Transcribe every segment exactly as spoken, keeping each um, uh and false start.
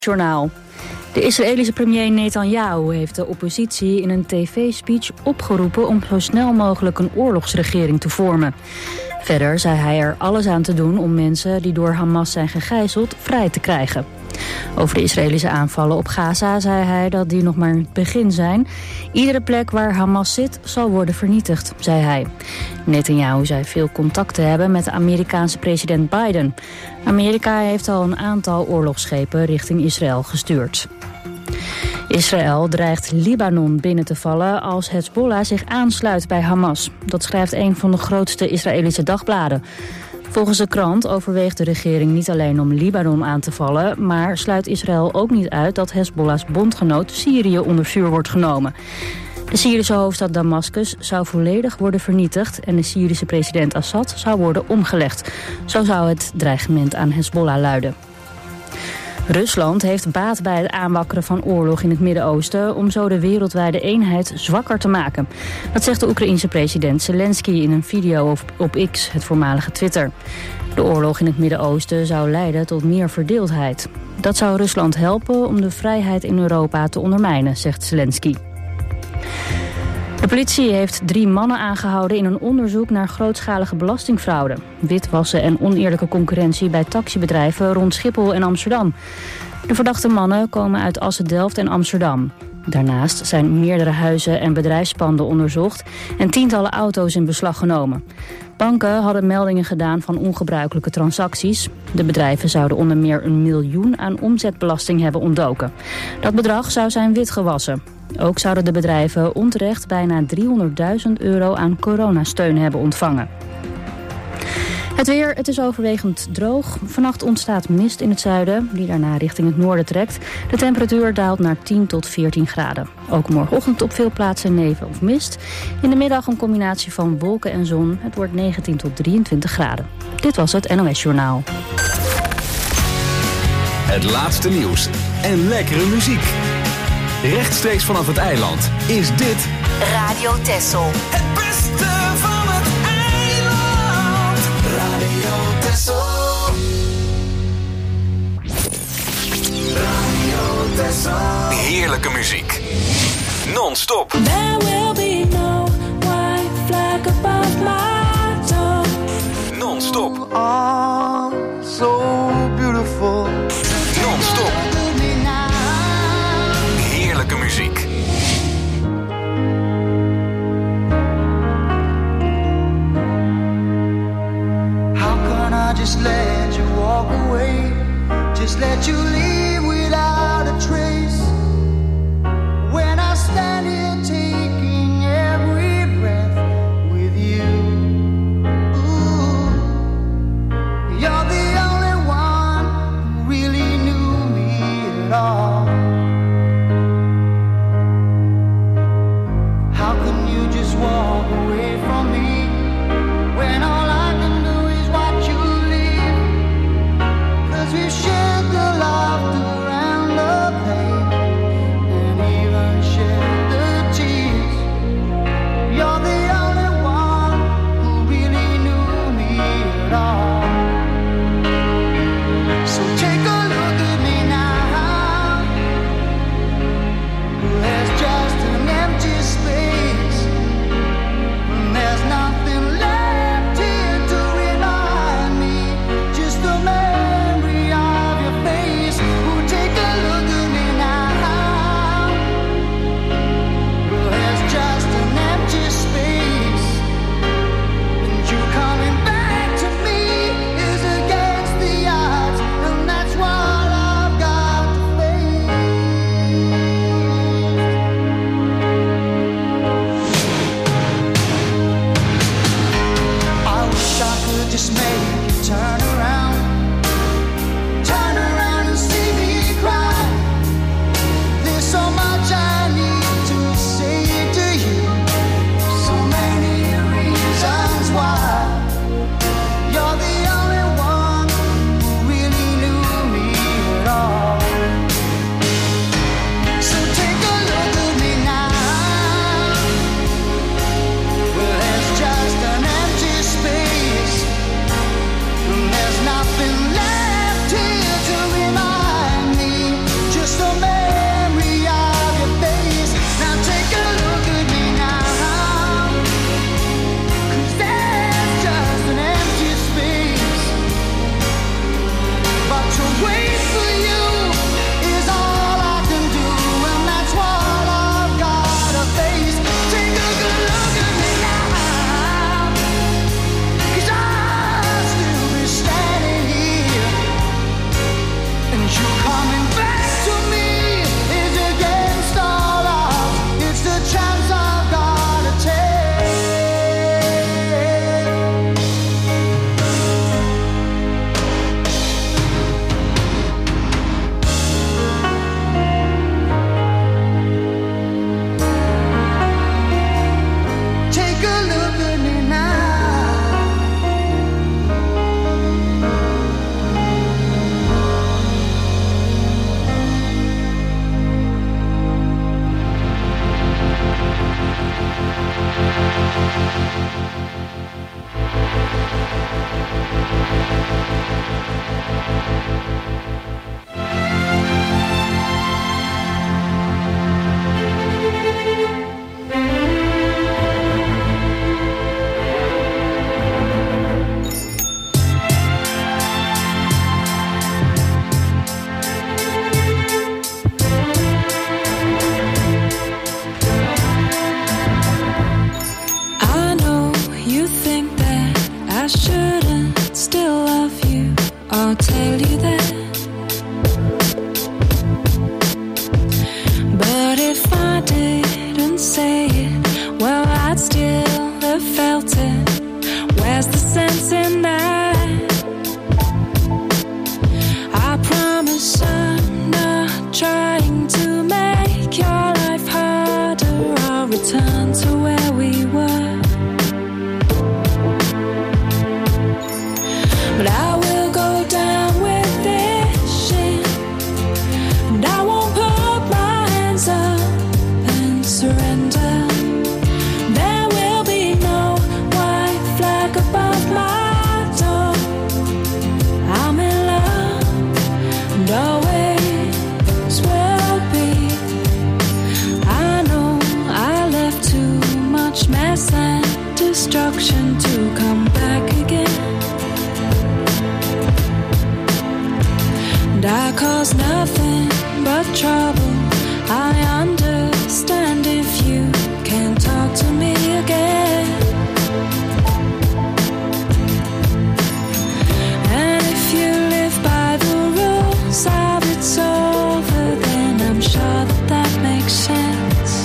Journaal. De Israëlische premier Netanyahu heeft de oppositie in een tv-speech opgeroepen om zo snel mogelijk een oorlogsregering te vormen. Verder zei hij er alles aan te doen om mensen die door Hamas zijn gegijzeld vrij te krijgen. Over de Israëlische aanvallen op Gaza zei hij dat die nog maar het begin zijn. Iedere plek waar Hamas zit zal worden vernietigd, zei hij. Netanyahu zei veel contact te hebben met de Amerikaanse president Biden. Amerika heeft al een aantal oorlogsschepen richting Israël gestuurd. Israël dreigt Libanon binnen te vallen als Hezbollah zich aansluit bij Hamas. Dat schrijft een van de grootste Israëlische dagbladen. Volgens de krant overweegt de regering niet alleen om Libanon aan te vallen, maar sluit Israël ook niet uit dat Hezbollahs bondgenoot Syrië onder vuur wordt genomen. De Syrische hoofdstad Damascus zou volledig worden vernietigd en de Syrische president Assad zou worden omgelegd. Zo zou het dreigement aan Hezbollah luiden. Rusland heeft baat bij het aanwakkeren van oorlog in het Midden-Oosten om zo de wereldwijde eenheid zwakker te maken. Dat zegt de Oekraïense president Zelensky in een video op, op X, het voormalige Twitter. De oorlog in het Midden-Oosten zou leiden tot meer verdeeldheid. Dat zou Rusland helpen om de vrijheid in Europa te ondermijnen, zegt Zelensky. De politie heeft drie mannen aangehouden in een onderzoek naar grootschalige belastingfraude, witwassen en oneerlijke concurrentie bij taxibedrijven rond Schiphol en Amsterdam. De verdachte mannen komen uit Assen-Delft en Amsterdam. Daarnaast zijn meerdere huizen en bedrijfspanden onderzocht en tientallen auto's in beslag genomen. Banken hadden meldingen gedaan van ongebruikelijke transacties. De bedrijven zouden onder meer een miljoen aan omzetbelasting hebben ontdoken. Dat bedrag zou zijn witgewassen. Ook zouden de bedrijven onterecht bijna driehonderdduizend euro aan coronasteun hebben ontvangen. Het weer, het is overwegend droog. Vannacht ontstaat mist in het zuiden, die daarna richting het noorden trekt. De temperatuur daalt naar tien tot veertien graden. Ook morgenochtend op veel plaatsen nevel of mist. In de middag een combinatie van wolken en zon. Het wordt negentien tot drieëntwintig graden. Dit was het N O S Journaal. Het laatste nieuws en lekkere muziek. Rechtstreeks vanaf het eiland is dit Radio Texel. Het beste van het eiland. Radio Texel. Radio Texel. heerlijke muziek. Non-stop. There will be no white flag above my door. Non-stop. Oh, so beautiful. Non-stop. Heerlijke muziek. How can I just let you walk away? Just let you leave without a trace. When I stand here taking every breath with you. Ooh, you're the only one who really knew me return to where we were. But I will go down with this ship, and I won't put my hands up and surrender. There will be no white flag above my door. I'm in love and always will be. I know I left too much mess and destruction to come back again. And I cause nothing but trouble. I understand if you can't talk to me again. And if you live by the rules of it's over, then I'm sure that that makes sense.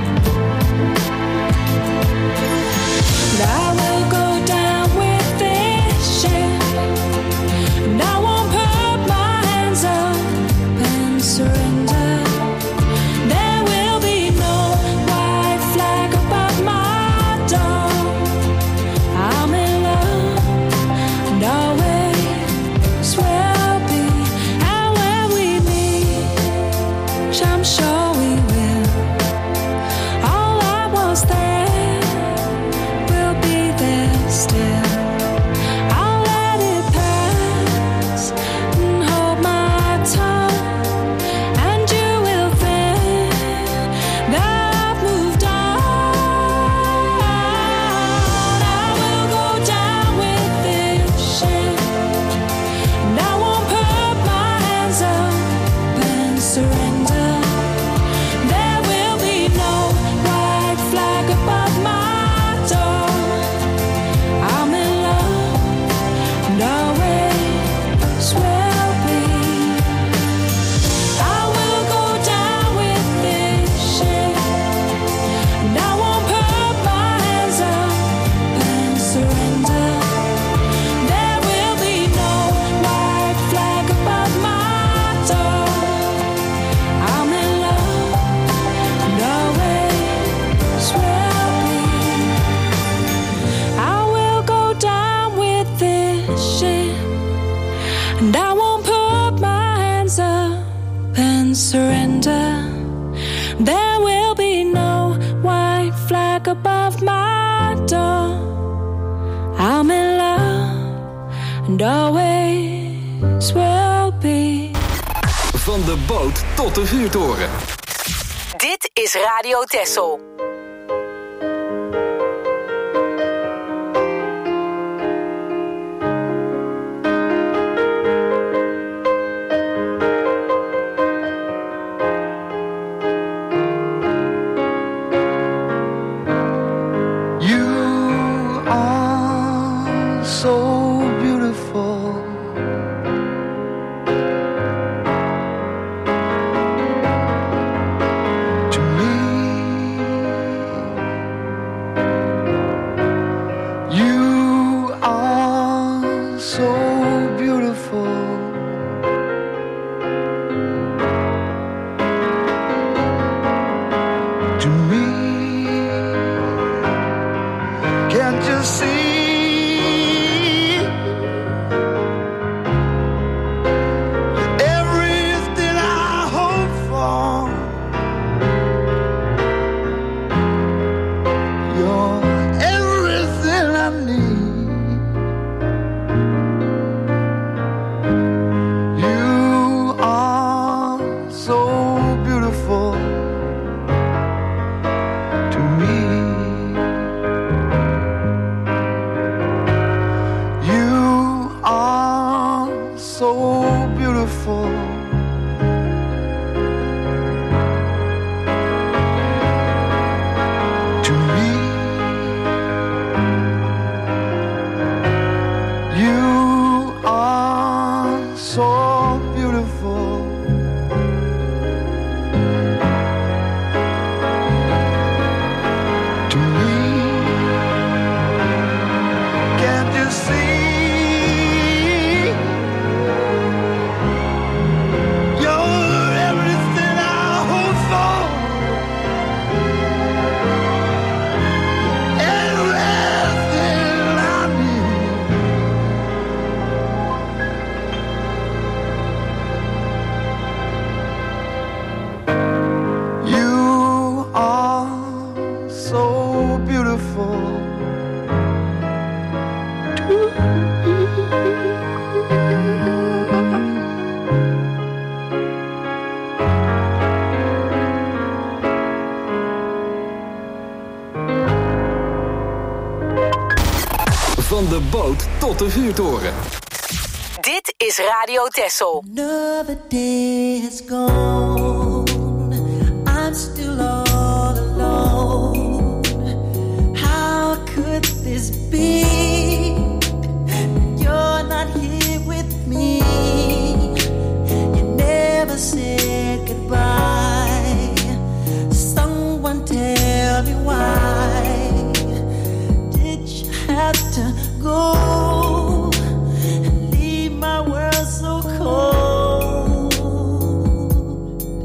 And I will go down with this ship, and I won't put my hands up and surrender. There will be no white flag above my door. I'm in love and always will be. And when we meet, which I'm sure we will, all I was there will be there still. I'll let it pass and hold my tongue, and you will think that I've moved on. I will go down with this ship, and I won't put my hands up and surrender. There will be no white flag above my door. I'm in love and always will be. I will go down with this ship, and I won't put my hands up and surrender. There will be no white flag above my door. I'm in love and always will be. I will go down with this ship, and I won't put my hands up and surrender. There will be no white flag above my door. I'm in love and always will be. Van de boot tot de vuurtoren. Dit is Radio Texel. You are so beautiful. To me, de boot tot de vuurtoren. Dit is Radio Texel. Another day is gone. I'm still all alone. How could this be? You're not here with me. You never said goodbye. Someone tell me why did you have to go and leave my world so cold?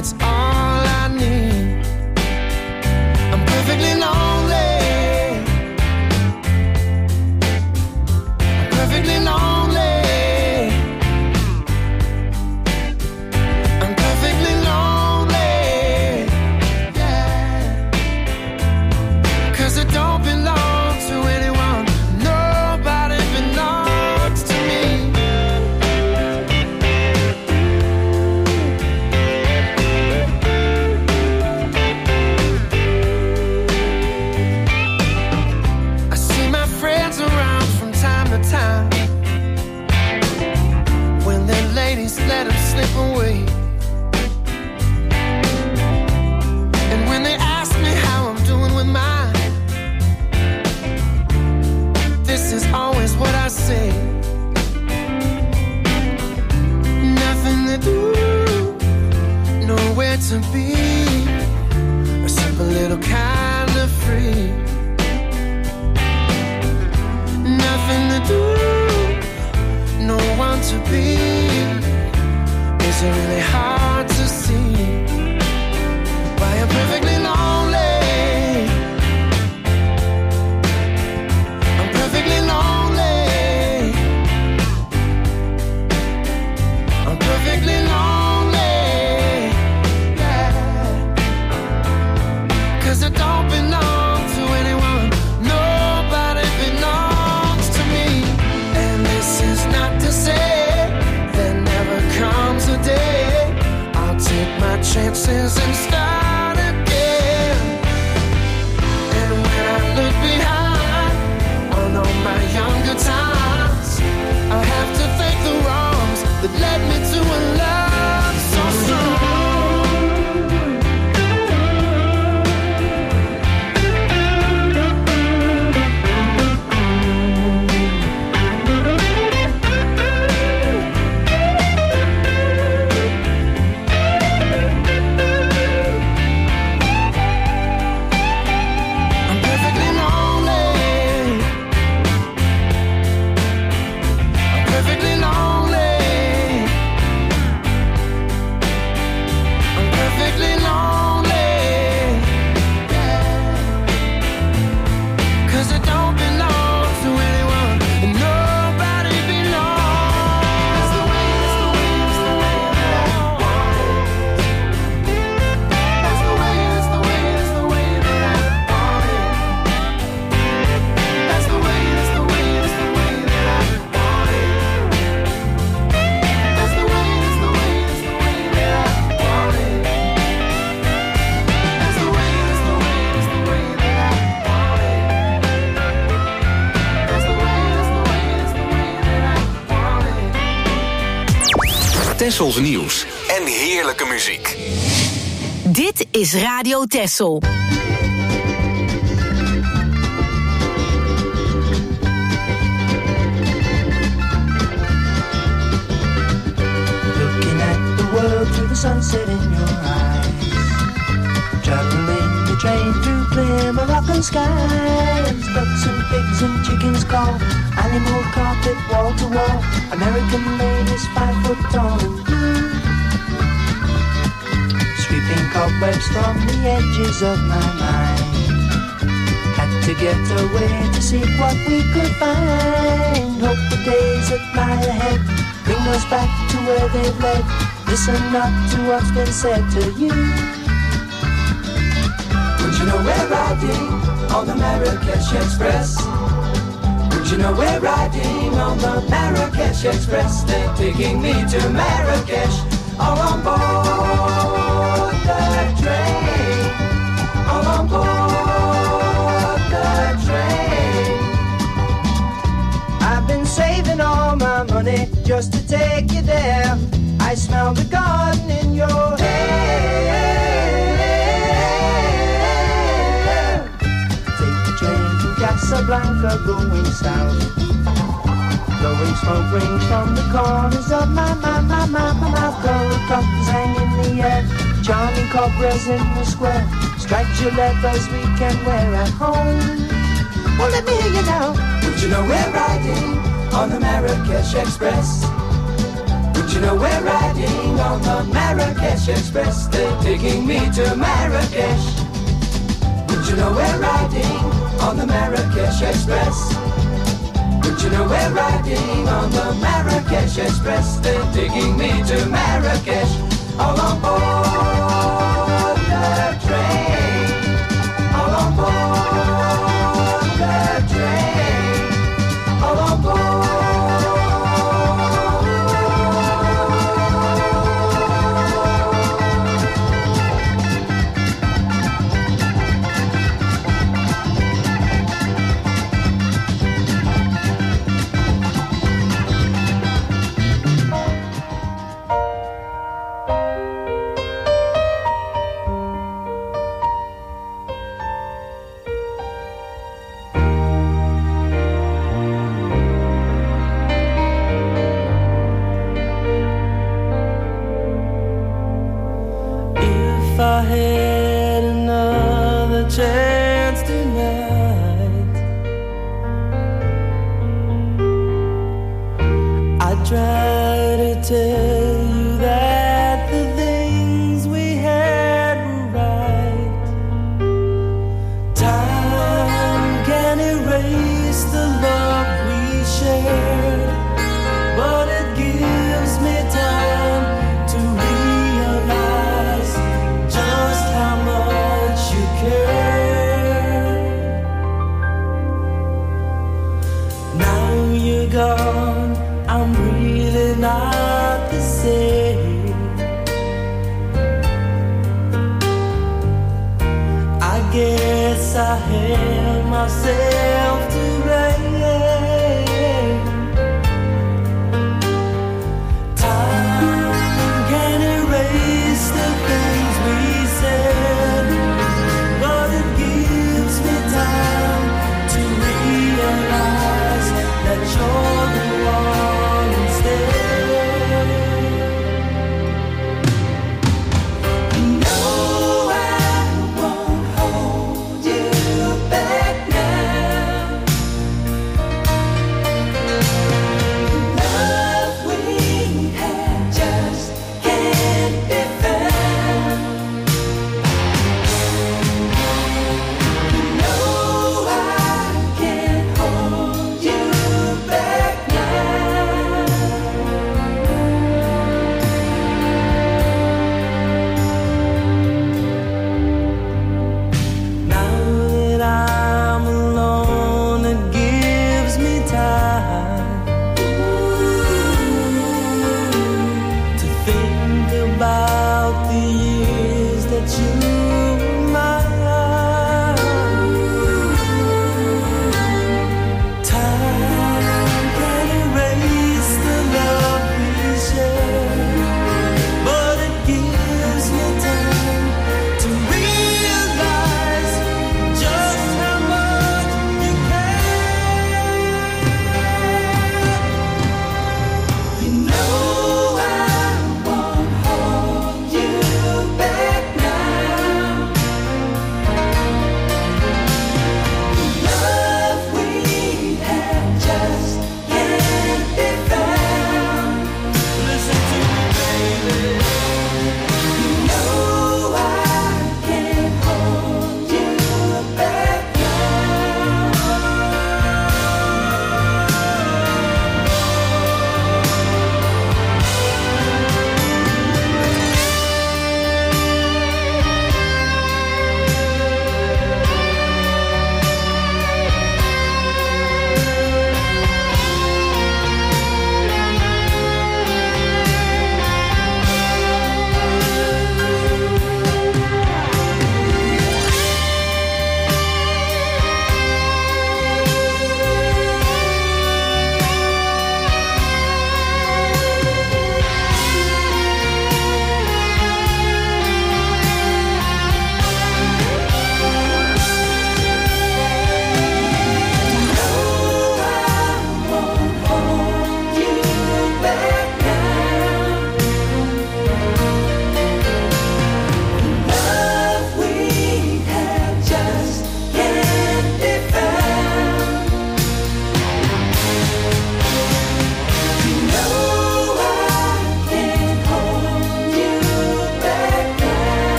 that's all I need. I'm perfectly lonely. I'm perfectly lonely. I'm perfectly lonely. Yeah. 'Cause I don't belong to anyone. Nobody belongs to me. I see my friends around from time to time. When their ladies let them slip away. And when they ask me how I'm doing with mine, this is always what I say. Nothing to do, nowhere to be. A simple little kind of free. Nothing to do, no one to be. Is it really hard to see why I'm perfectly lonely? I'm perfectly lonely. I'm perfectly lonely. Yeah. 'Cause I don't belong to anyone. Nobody belongs to me. And this is not to say there never comes a day I'll take my chances and start again. And when I look behind on all my younger times, I have to thank the wrongs that led me to a love so strong. I'm perfectly lonely. I'm perfectly lonely. I'm perfectly lonely. Yeah. 'Cause I don't belong to anyone, and nobody belongs. That's the way, that's the way, that's the way that I want it. That's the way, that's the way, that's the way that I want it. That's the way, that's the way, that's the way that I want it. That's the way, that's the way, that's the way that I want it. That's the way, that's the way, that's the way that I want it. That's the way, that's the way, that's the way that I want it. Tessels nieuws en heerlijke muziek. Dit is Radio Tessel. Looking at the world through the sunset in your eyes. Traveling the train through clear Moroccan skies. Ducks and pigs and chickens call. Animal carpet wall to wall. American ladies five foot tall and blue. Sweeping cobwebs from the edges of my mind. Had to get away to see what we could find. Hope the days that lie ahead bring us back to where they've led. Listen not to what's been said to you. Would you know we're riding on the Marrakesh Express? Would you know we're riding on the Marrakesh Express? They're taking me to Marrakesh, all on board the train, all on board the train. I've been saving all my money just to take you there. I smell the garden in your hair. Take the train to Casablanca going south. Blowing smoke rings from the corners of my, my, my, my, my mouth. Gold coffins hang in the air. Charming cobras in the square. Striped leathers we can wear at home. Well, let me hear you now. Would you know we're riding on the Marrakesh Express? But you know we're riding on the Marrakesh Express. They're taking me to Marrakesh. But you know we're riding on the Marrakesh Express. But you know we're riding on the Marrakesh Express. They're taking me to Marrakesh. All on board the train. All on board the train. All on board. I had another chance tonight, I'd try to tell you that the things we had were right. Time can erase the love we shared, but it gives me time to realize just how much you care. Now you're gone, I'm really not the same. I guess I held myself to blame. Time can erase the things we said, but it gives me time to realize that you're the one instead. You know I won't hold you back now. The love we had just can't be found. You know I can't hold you back now. Now that I'm alone, it gives me time to think about the years that you were mine. Time can erase the love we shared, but it gives me time to realize just how much you care. You know I won't hold you back now.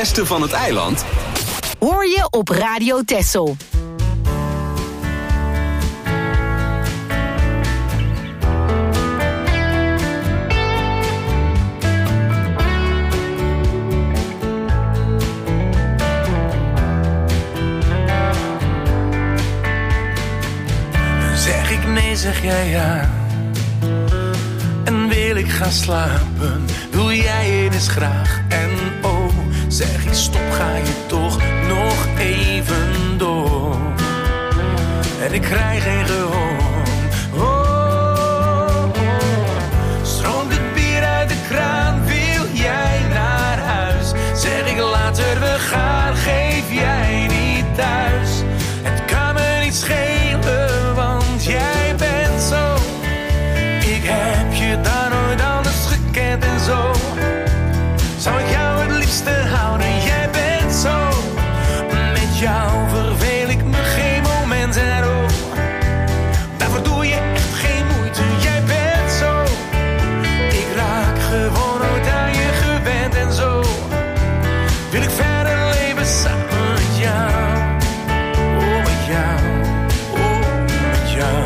beste van het eiland hoor je op Radio Texel. Zeg ik nee, zeg jij ja. En wil ik gaan slapen, doe jij het eens graag. En oh, zeg ik stop, ga je toch nog even door. En ik krijg geen gehoor. Oh, oh. Stroomt het bier uit de kraan, wil jij naar huis? Zeg ik later we gaan, geef jij niet thuis. Het kan me niet schelen, want jij bent zo. Ik heb je daar nooit anders gekend en zo. Zou ik jou het liefste houden, jij bent zo. Met jou verveel ik me geen moment en oh. Daarvoor doe je echt geen moeite, jij bent zo. Ik raak gewoon nooit aan je gewend en zo. Wil ik verder leven samen met jou. Oh, met jou, oh, met jou.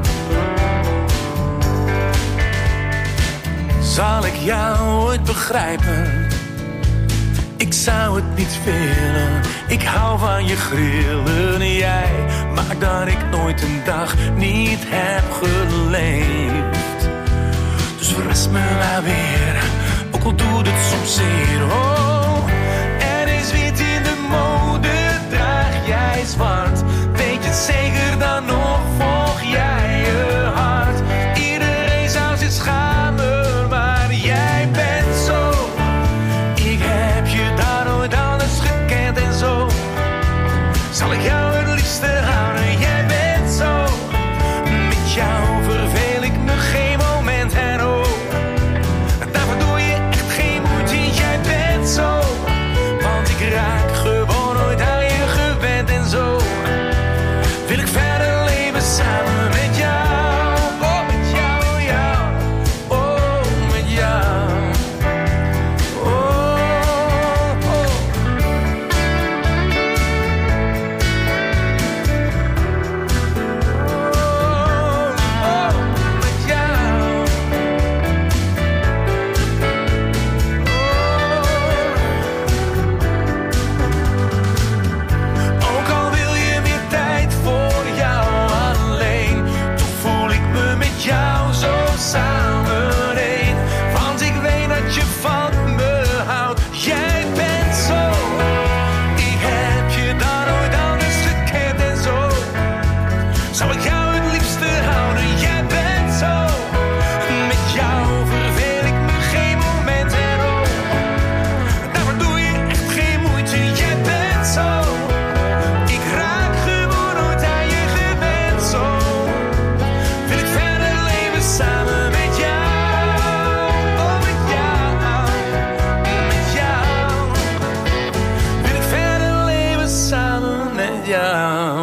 Zal ik jou ooit begrijpen? Ik zou het niet willen. Ik hou van je grillen. Jij maakt dat ik nooit een dag niet heb geleefd. Dus verras me maar weer, ook al doet het soms zeer. Oh, er is wit in de mode, draag jij zwart. Weet je het zeker, dan nog volg jij je hart. Iedereen zou zich schamen, maar jij bent zo. Ik heb je daar nooit anders gekend en zo. Zal ik jou het liefste houden, jij bent zo. Met jou verveel ik me geen moment en oh. Daarvoor doe je echt geen moeite, jij bent zo. Want ik raak gewoon nooit aan je gewend en zo. Wil ik verder leven samen met jou. Oh, met jou, jou. Oh, met jou. Oh, oh. Oh, met jou. Ook al wil je meer tijd voor jou alleen, toch voel ik me met jou zo samen één. Want ik weet dat je van me houdt, jij bent zo. Ik heb je daar nooit anders gekend en zo. Zou ik jou het liefste houden, jij bent zo. Met jou verveel ik me geen moment en oh. Daarvoor doe je echt geen moeite, jij bent zo. Ik raak gewoon nooit aan je gewend zo. Wil ik verder leven samen met jou. Oh, met jou, met jou. Wil ik verder leven samen met jou.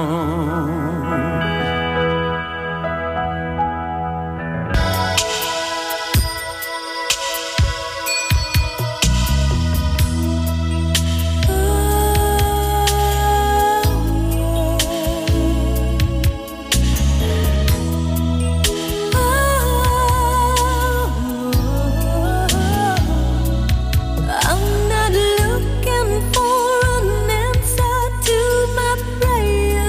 I'm not looking for an answer to my prayer.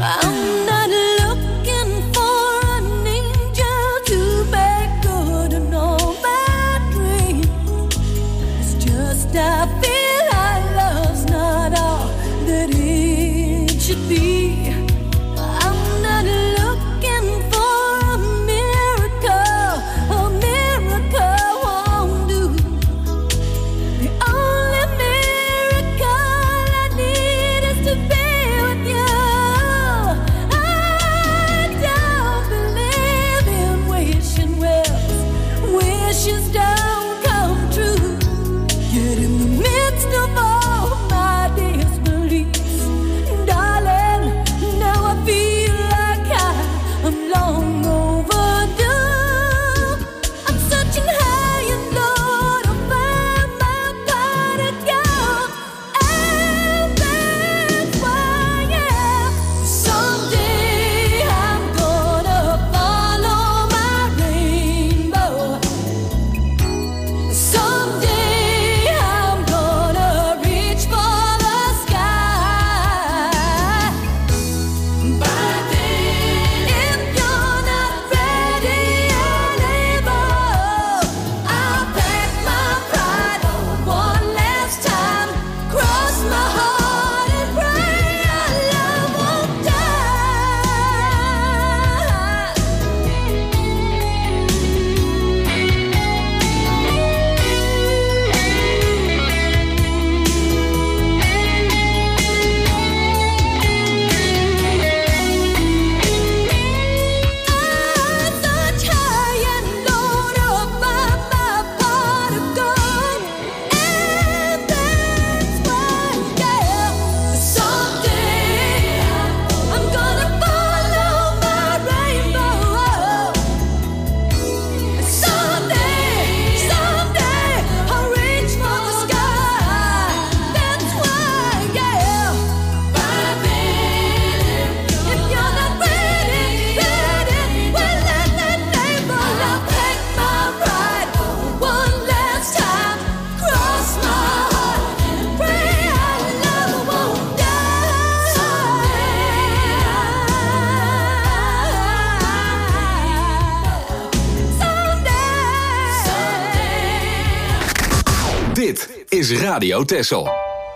Dit is Radio Texel.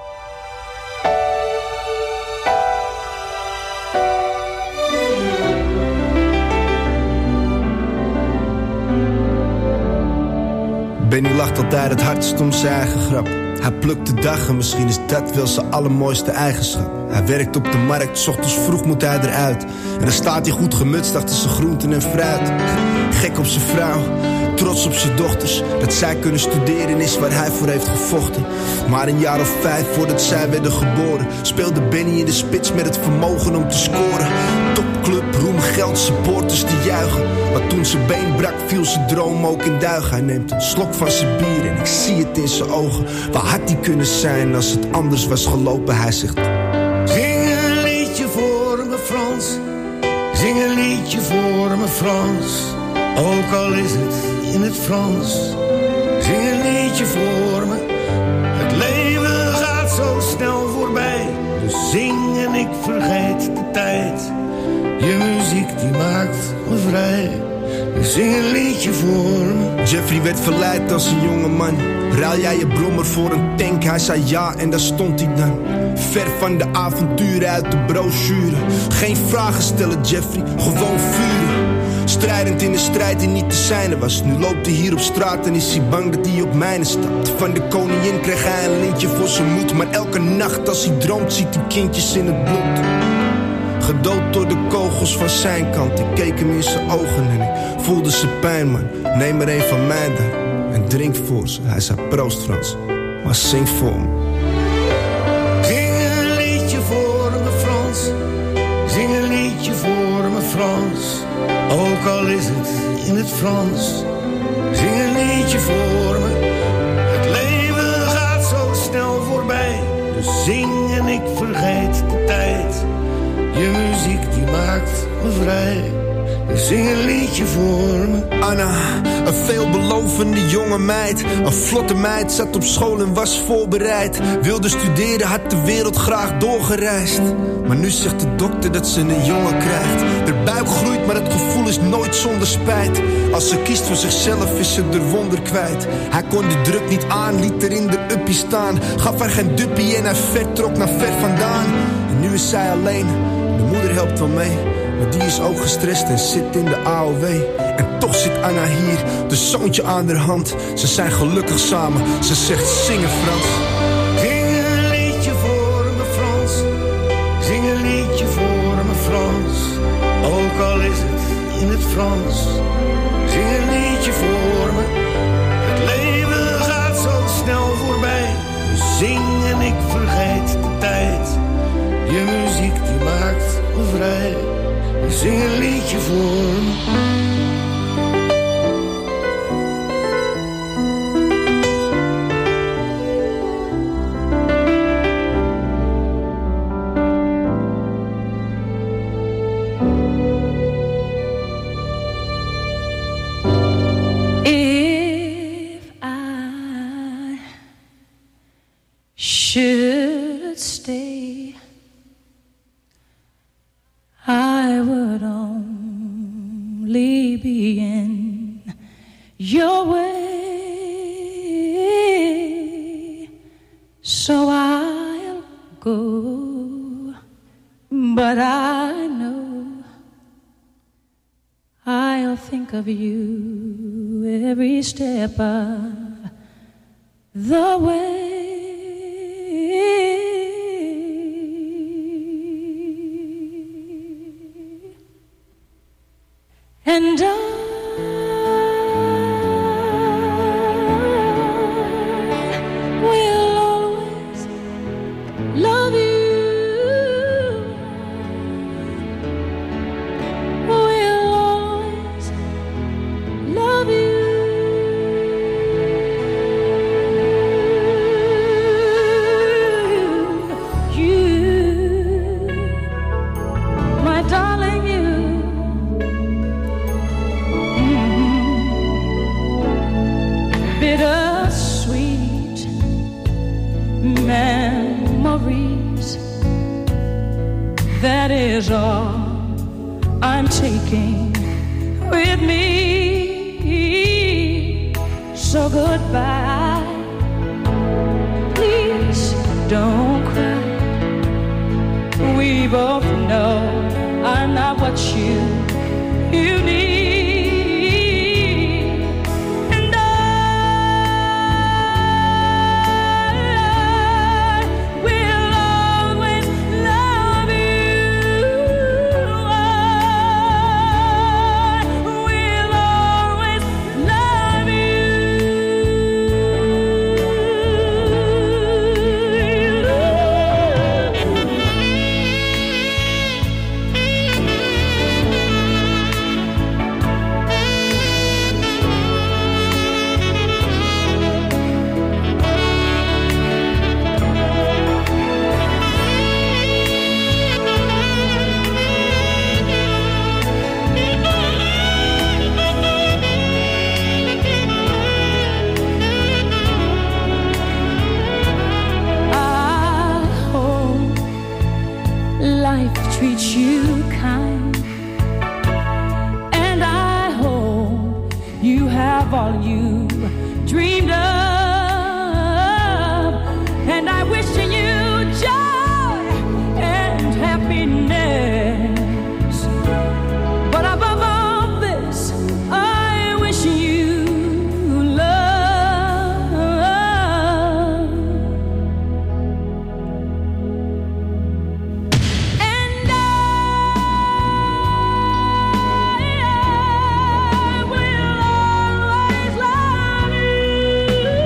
Benny lacht altijd het hardst om zijn eigen grap. Hij plukt de dag en misschien is dat wel zijn allermooiste eigenschap. Hij werkt op de markt, 's ochtends vroeg moet hij eruit. En dan staat hij goed gemutst achter zijn groenten en fruit. Gek op zijn vrouw, trots op zijn dochters. Dat zij kunnen studeren is waar hij voor heeft gevochten. Maar een jaar of vijf voordat zij werden geboren, speelde Benny in de spits met het vermogen om te scoren. Topclub, roem, geld, supporters die juichen. Maar toen zijn been brak viel zijn droom ook in duigen. Hij neemt een slok van zijn bier en ik zie het in zijn ogen. Waar had hij kunnen zijn als het anders was gelopen? Hij zegt: zing een liedje voor me Frans, zing een liedje voor me Frans. Ook al is het in het Frans, zing een liedje voor me. Het leven gaat zo snel voorbij, dus zing en ik vergeet de tijd. Je muziek die maakt me vrij, dus zing een liedje voor me. Jeffrey werd verleid als een jonge man. Ruil jij je brommer voor een tank? Hij zei ja en daar stond hij dan. Ver van de avonturen uit de brochure. Geen vragen stellen Jeffrey, gewoon vuren. Strijdend in de strijd die niet te zijne was. Nu loopt hij hier op straat en is hij bang dat hij op mijne staat. Van de koningin kreeg hij een lintje voor zijn moed. Maar elke nacht als hij droomt ziet hij kindjes in het bloed. Gedood door de kogels van zijn kant. Ik keek hem in zijn ogen en ik voelde zijn pijn, man. Neem er een van mij dan en drink voor ze. Hij zei proost Frans, maar zing voor me. Zing een liedje voor me Frans, zing een liedje voor me Frans. Ook al is het in het Frans, zing een liedje voor me. Het leven gaat zo snel voorbij, dus zing en ik vergeet de tijd. Je muziek die maakt me vrij, Zing een liedje voor me. Anna, een veelbelovende jonge meid. Een vlotte meid, zat op school en was voorbereid. Wilde studeren, had de wereld graag doorgereisd. Maar nu zegt de dokter dat ze een jongen krijgt. De buik groeit, maar het gevoel is nooit zonder spijt. Als ze kiest voor zichzelf is ze er wonder kwijt. Hij kon de druk niet aan, liet er in de uppie staan. Gaf haar geen duppie en hij vertrok naar ver vandaan. En nu is zij alleen, de moeder helpt wel mee. Maar die is ook gestrest en zit in de A O W. En toch zit Anna hier, de zoontje aan haar hand. Ze zijn gelukkig samen, ze zegt zingen Frans. Zing een liedje voor me Frans. Zing een liedje voor me Frans. Ook al is het in het Frans. Zing een liedje voor me. Het leven gaat zo snel voorbij. Dus zing en ik vergeet de tijd. Je muziek die maakt me vrij. Zing een liedje voor me. If I should stay, I would only be in your way, so I'll go, but I know I'll think of you every step of the way. And I will always love you. Will always love you. You, my darling, you. Bittersweet memories, that is all I'm taking with me. So goodbye, please don't cry. We both know I'm not what you, you need. Treat you kind, and I hope you have all you dreamed of, and I wish you joy and happiness, but above all this I wish you love. Will always love you.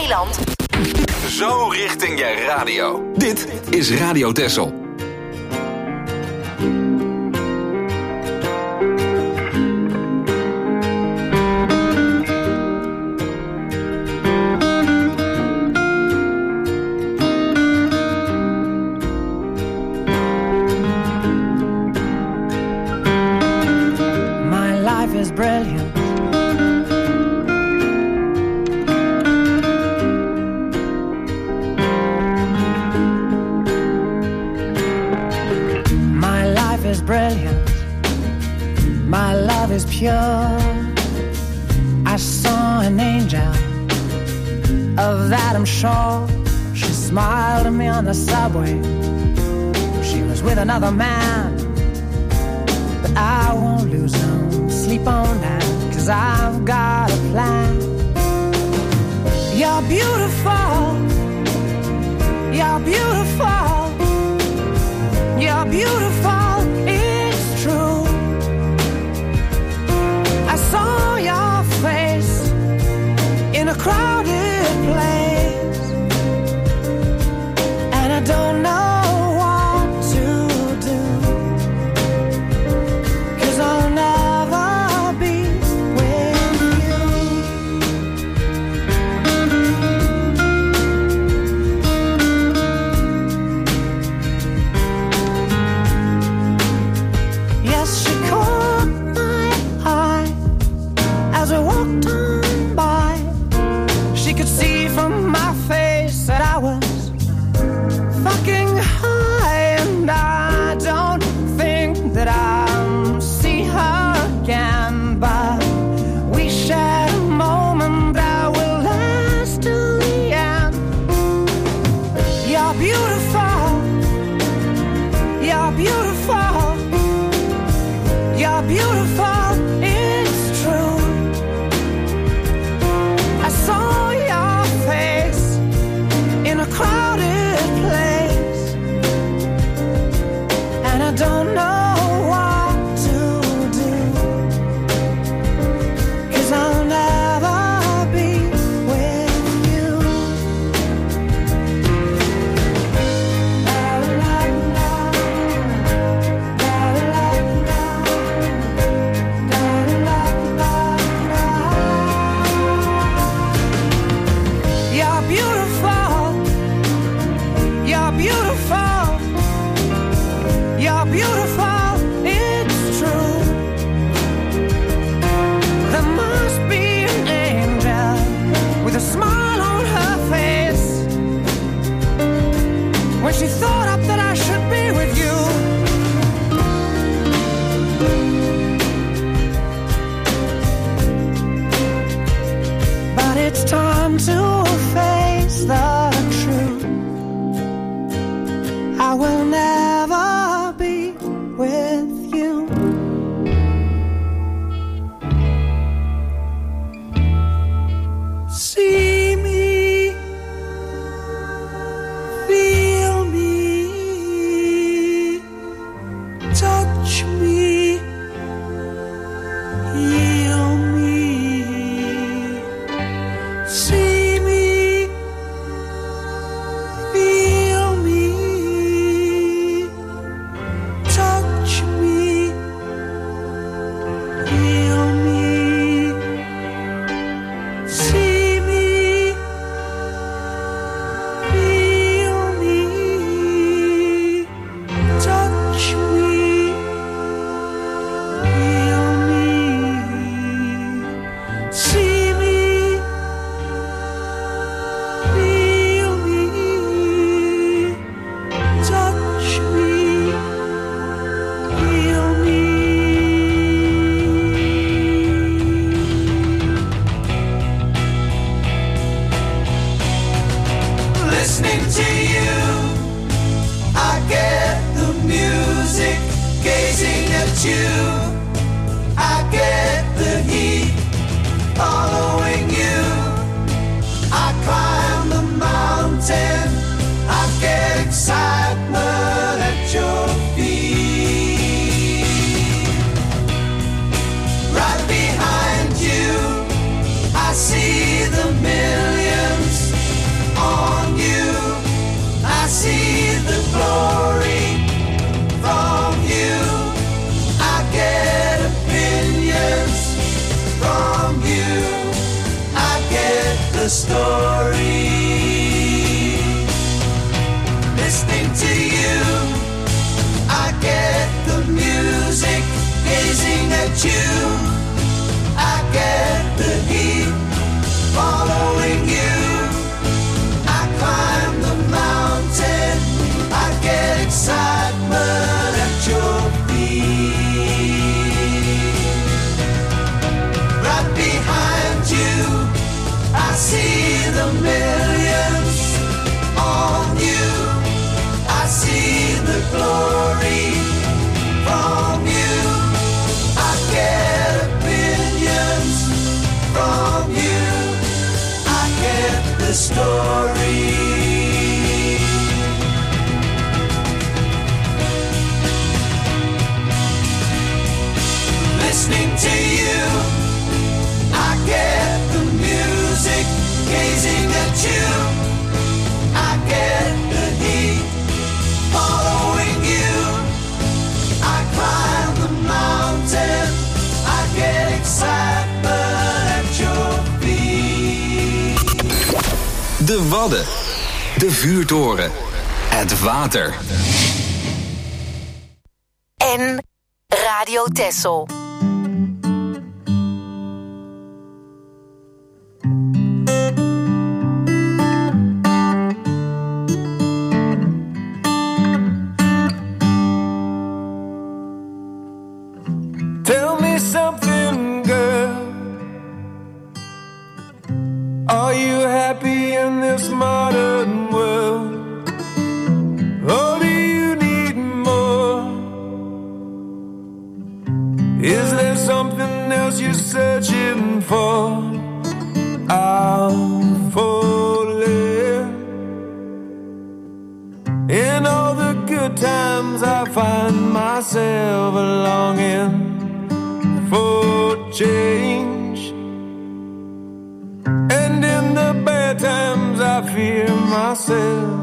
eiland. Zo richting je radio. Dit is Radio Texel. Pure. I saw an angel, of that I'm sure. She smiled at me on the subway. She was with another man, but I won't lose no sleep on that, 'cause I've got a plan. You're beautiful, you're beautiful, you're beautiful, it's true. I saw your face in a crowded place, and I don't know what to do, 'cause I'll never be with you. Yes, she caught my eye as we walked on by. She could see from my face that I was fucking high, and I don't think that I'll see her again, but we shared a moment that will last till the end. You're beautiful, you're beautiful, you're beautiful, it's true. I saw your face in a crowded place, and I don't know what to do, 'cause I'll never be with you. La, la, la, la, la, la. at you. I get the heat following you. I climb the mountain. I get excitement at your feet. Right behind you, I see the millions on you. I see the glory from you. I get opinions from you. I get the story. Listening to you, I get the music. Gazing at you, I get the heat following you. I climb the mountain. I get excitement at your feet. De Wadden. De vuurtoren. Het water. En Radio Texel. Tell me something, girl. Are you happy in this modern world? Or do you need more? Is there something else you're searching for? I'll falling. In all the good times I find myself longing for change, and in the bad times I fear myself.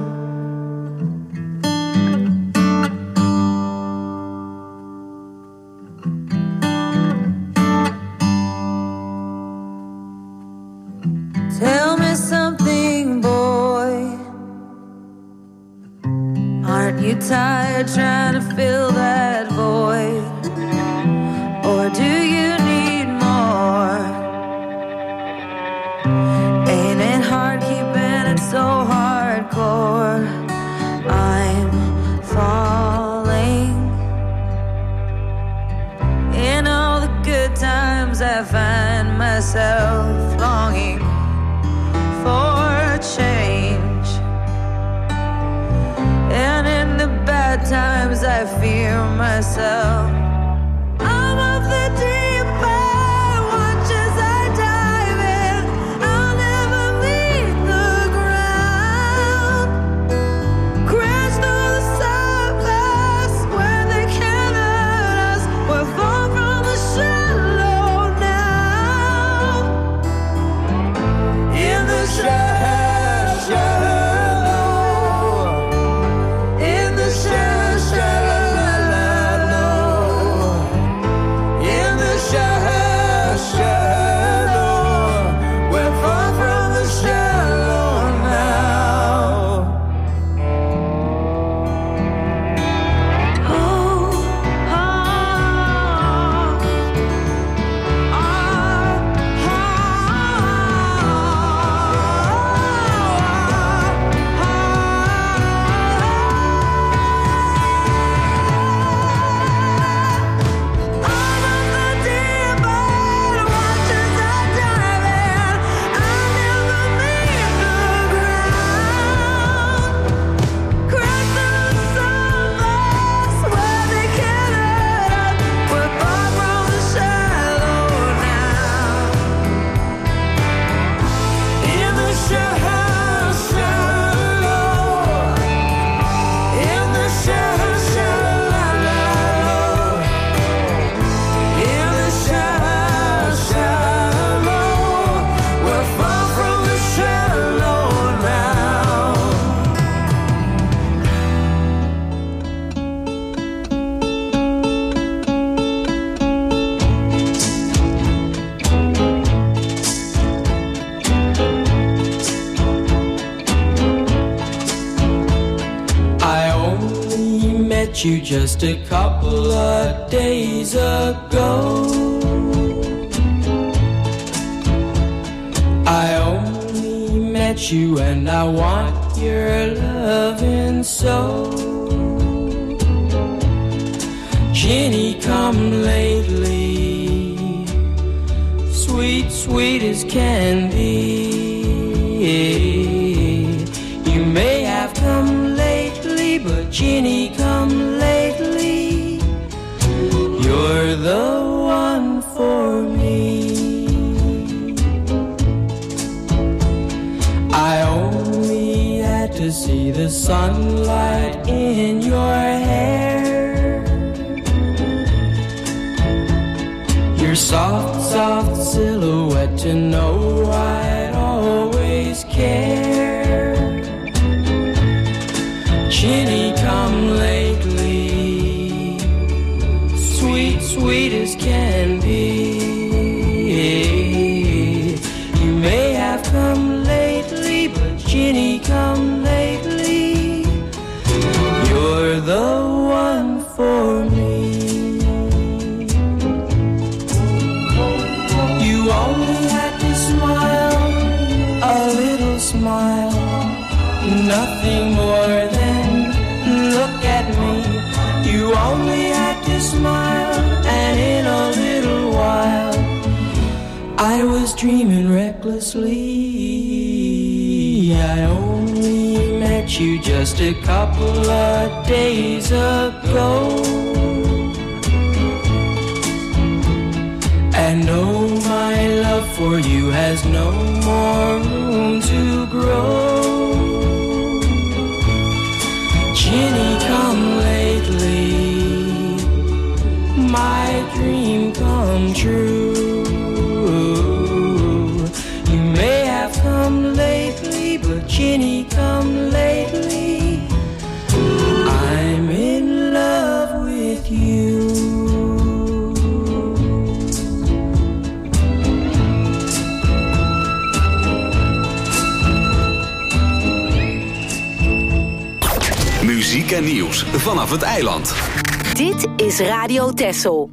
Tell me something, boy. Aren't you tired trying to fill that void? Or do you need more? Ain't it hard keeping it so hardcore? I'm falling. In all the good times I find myself longing for change, and in the bad times I fear myself. I'm of the deep end, watch as I dive in. I'll never meet the ground. Crash through the surface where they can't hurt us. We're far from the shallow now. In the shallow, in the shallow, shallow. met you just a couple of days ago. I only met you and I want your loving so. Jenny, come lately, sweet, sweet as can be. You may have come lately, but Jenny, come lately. You're the one for me. I only had to see the sunlight in your hair. Your soft, soft silhouette to know I'd always care. Jenny, come lately, sweet, sweet as can be. You may have come lately, but Jenny, come lately. You're the one for me. You only had to smile, a little smile, nothing more than look at me. You only had to smile, and in a little while I was dreaming recklessly. I only met you just a couple of days ago. And oh, my love for you has no more room to grow. Jenny, come lately, my dream come true. You may have come lately, but Jenny, come lately. I'm in love with you. Muziek en nieuws vanaf het eiland. Dit is Radio Texel.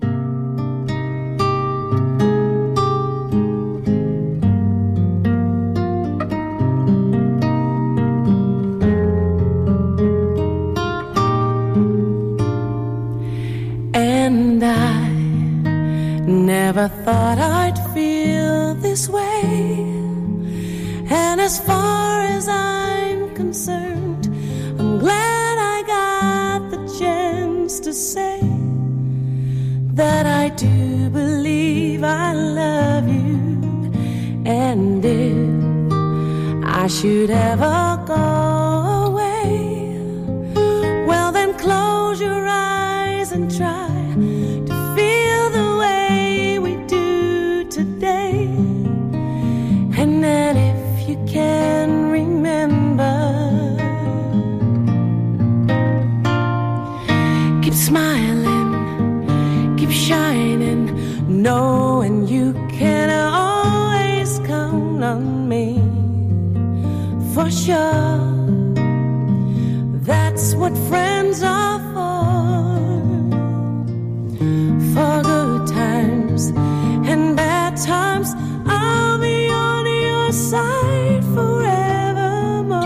And I never thought I'd feel this way. And as far as I'm concerned, I'm glad I got the chance to say that I do believe I love you. And if I should ever go away, well then close your eyes and try to feel the way we do today. And then if you can remember, keep smiling, keep shining, knowing you can always count on me. For sure, that's what friends are for. For good times and bad times, I'll be on your side forevermore.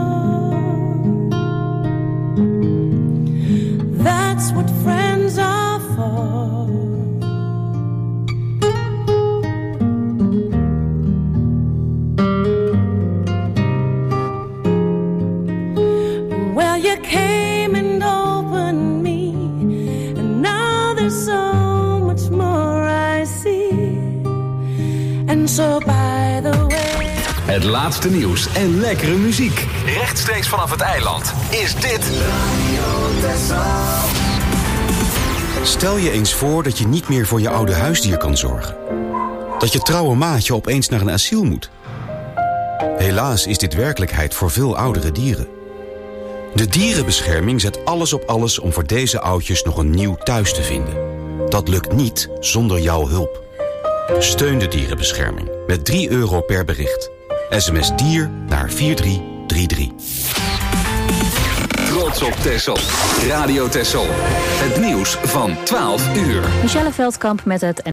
That's what friends are for. Well, you came and opened me, and now there's so much more I see. And so by the way, Het laatste nieuws en lekkere muziek. Rechtstreeks vanaf het eiland is dit Stel je eens voor dat je niet meer voor je oude huisdier kan zorgen. Dat je trouwe maatje opeens naar een asiel moet. Helaas is dit werkelijkheid voor veel oudere dieren. De dierenbescherming zet alles op alles om voor deze oudjes nog een nieuw thuis te vinden. Dat lukt niet zonder jouw hulp. Steun de dierenbescherming met drie euro per bericht. S M S dier naar vier drie drie drie. trots op Texel. Radio Texel. Het nieuws van twaalf uur. Michelle Veldkamp met het